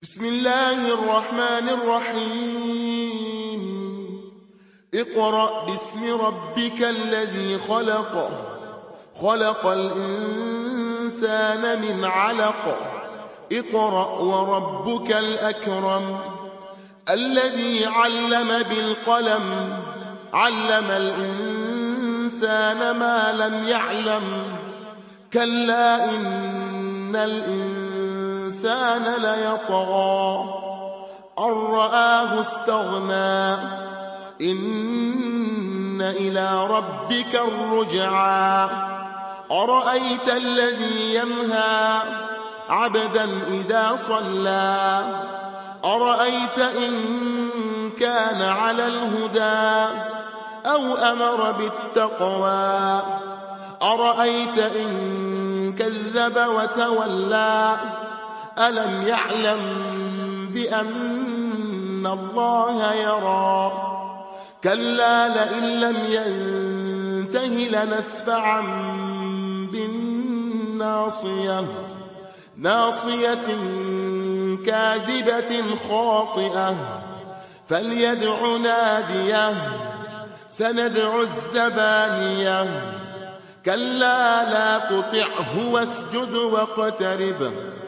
بسم الله الرحمن الرحيم اقرأ باسم ربك الذي خلق خلق الإنسان من علق اقرأ وربك الأكرم الذي علم بالقلم علم الإنسان ما لم يعلم كلا إن الإنسان ليطغى أن رآه استغنى إن إلى ربك الرجعى أرأيت الذي ينهى عبدا إذا صلى أرأيت إن كان على الهدى أو أمر بالتقوى أرأيت إن كذب وتولى ألم يعلم بأن الله يرى كلا لئن لم ينته لنسفعا بالناصية ناصية كاذبة خاطئة فليدع ناديه سندع الزبانية كلا لا تطعه واسجد واقترب